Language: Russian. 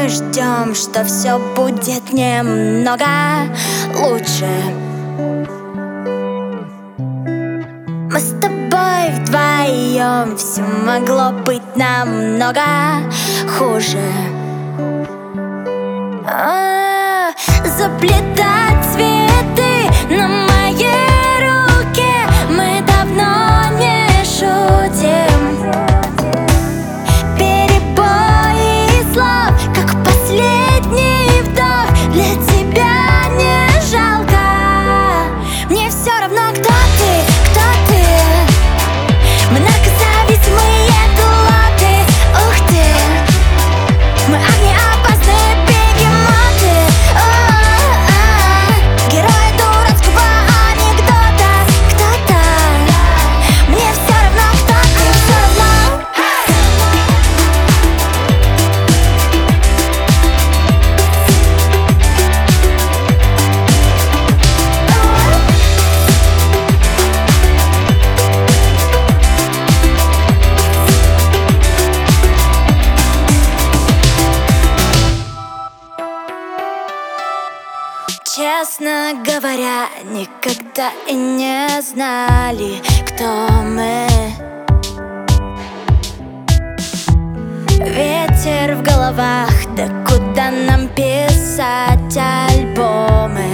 мы ждем, что все будет немного лучше. Мы с тобой вдвоем, все могло быть намного хуже. Заплетать цветы на моей руке, мы давно не шутим. Перебои слов, как последний вдох, для тебя не жалко. Мне все равно, кто ты, кто ты. Мы наркозависимые пилоты, ух ты. Мы огнеопасные бегемоты, герои дурацкого анекдота. Кто-то. Мне все равно, кто ты, все равно. Честно говоря, никогда и не знали, кто мы. Ветер в головах, да куда нам писать альбомы?